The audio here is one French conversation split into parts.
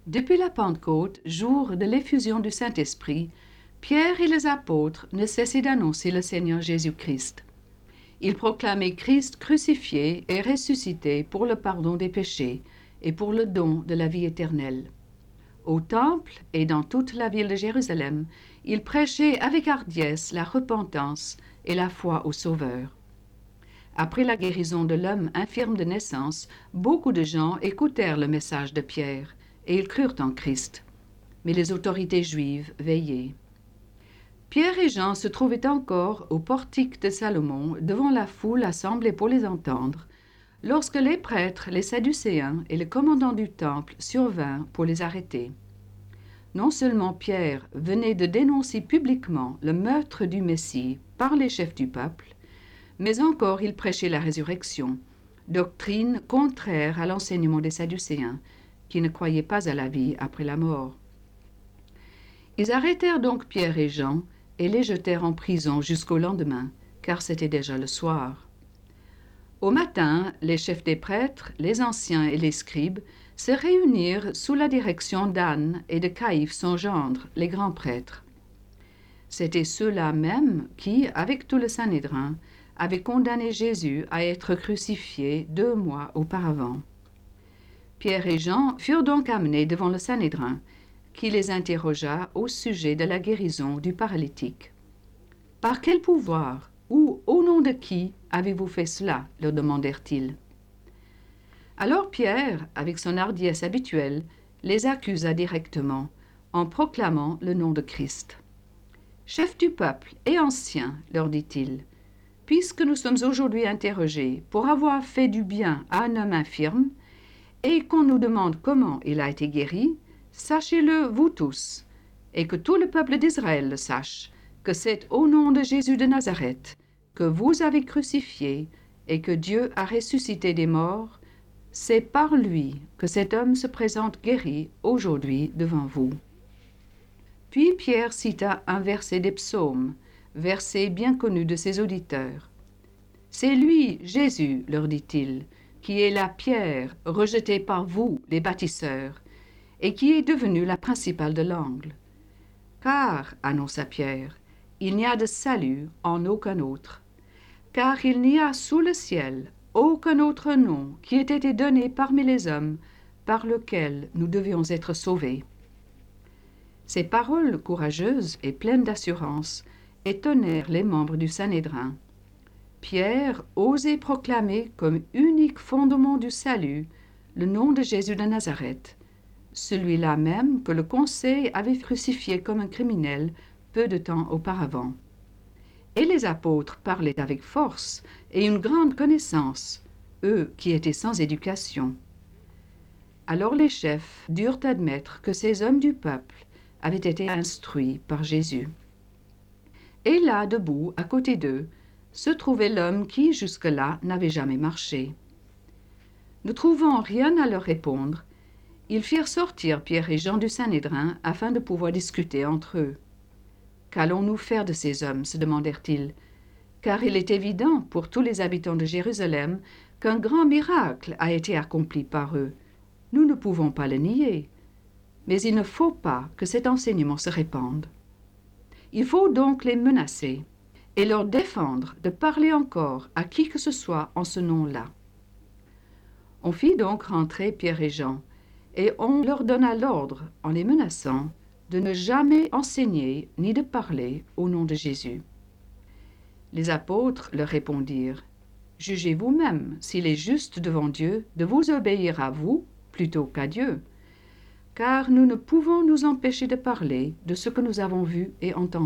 Depuis la Pentecôte, jour de l'effusion du Saint-Esprit, Pierre et les apôtres ne cessaient d'annoncer le Seigneur Jésus-Christ. Ils proclamaient Christ crucifié et ressuscité pour le pardon des péchés et pour le don de la vie éternelle. Au temple et dans toute la ville de Jérusalem, ils prêchaient avec hardiesse la repentance et la foi au Sauveur. Après la guérison de l'homme infirme de naissance, beaucoup de gens écoutèrent le message de Pierre et ils crurent en Christ. Mais les autorités juives veillaient. Pierre et Jean se trouvaient encore au portique de Salomon devant la foule assemblée pour les entendre, lorsque les prêtres, les Sadducéens et le commandant du temple survinrent pour les arrêter. Non seulement Pierre venait de dénoncer publiquement le meurtre du Messie par les chefs du peuple, mais encore il prêchait la résurrection, doctrine contraire à l'enseignement des Sadducéens, qui ne croyaient pas à la vie après la mort. Ils arrêtèrent donc Pierre et Jean et les jetèrent en prison jusqu'au lendemain, car c'était déjà le soir. Au matin, les chefs des prêtres, les anciens et les scribes se réunirent sous la direction d'Anne et de Caïphe son gendre, les grands prêtres. C'étaient ceux-là même qui, avec tout le Sanhédrin, avaient condamné Jésus à être crucifié 2 mois auparavant. Pierre et Jean furent donc amenés devant le Sanhédrin, qui les interrogea au sujet de la guérison du paralytique. « Par quel pouvoir ou au nom de qui avez-vous fait cela ?» leur demandèrent-ils. Alors Pierre, avec son hardiesse habituelle, les accusa directement, en proclamant le nom de Christ. « Chefs du peuple et anciens, leur dit-il, puisque nous sommes aujourd'hui interrogés pour avoir fait du bien à un homme infirme, et qu'on nous demande comment il a été guéri, sachez-le vous tous, et que tout le peuple d'Israël le sache, que c'est au nom de Jésus de Nazareth que vous avez crucifié et que Dieu a ressuscité des morts, c'est par lui que cet homme se présente guéri aujourd'hui devant vous. » Puis Pierre cita un verset des psaumes, verset bien connu de ses auditeurs. « C'est lui, Jésus, leur dit-il, qui est la pierre rejetée par vous, les bâtisseurs, et qui est devenue la principale de l'angle. Car, annonça Pierre, il n'y a de salut en aucun autre, car il n'y a sous le ciel aucun autre nom qui ait été donné parmi les hommes par lequel nous devions être sauvés. » Ces paroles courageuses et pleines d'assurance étonnèrent les membres du Sanhédrin. Pierre osait proclamer comme unique fondement du salut le nom de Jésus de Nazareth, celui-là même que le conseil avait crucifié comme un criminel peu de temps auparavant. Et les apôtres parlaient avec force et une grande connaissance, eux qui étaient sans éducation. Alors les chefs durent admettre que ces hommes du peuple avaient été instruits par Jésus. Et là, debout, à côté d'eux, se trouvait l'homme qui, jusque-là, n'avait jamais marché. Ne trouvant rien à leur répondre, ils firent sortir Pierre et Jean du Sanhédrin afin de pouvoir discuter entre eux. « Qu'allons-nous faire de ces hommes ?» se demandèrent-ils, car il est évident pour tous les habitants de Jérusalem qu'un grand miracle a été accompli par eux. Nous ne pouvons pas le nier, mais il ne faut pas que cet enseignement se répande. Il faut donc les menacer et leur défendre de parler encore à qui que ce soit en ce nom-là. On fit donc rentrer Pierre et Jean, et on leur donna l'ordre, en les menaçant, de ne jamais enseigner ni de parler au nom de Jésus. Les apôtres leur répondirent, « Jugez vous-même s'il est juste devant Dieu de vous obéir à vous plutôt qu'à Dieu, car nous ne pouvons nous empêcher de parler de ce que nous avons vu et entendu. »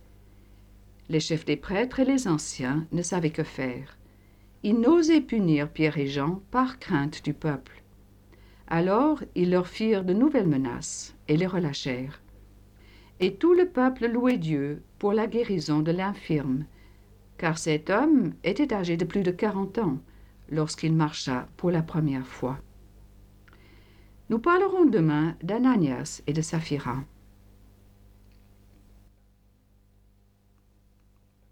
Les chefs des prêtres et les anciens ne savaient que faire. Ils n'osaient punir Pierre et Jean par crainte du peuple. Alors ils leur firent de nouvelles menaces et les relâchèrent. Et tout le peuple louait Dieu pour la guérison de l'infirme, car cet homme était âgé de plus de 40 ans lorsqu'il marcha pour la première fois. Nous parlerons demain d'Ananias et de Saphira.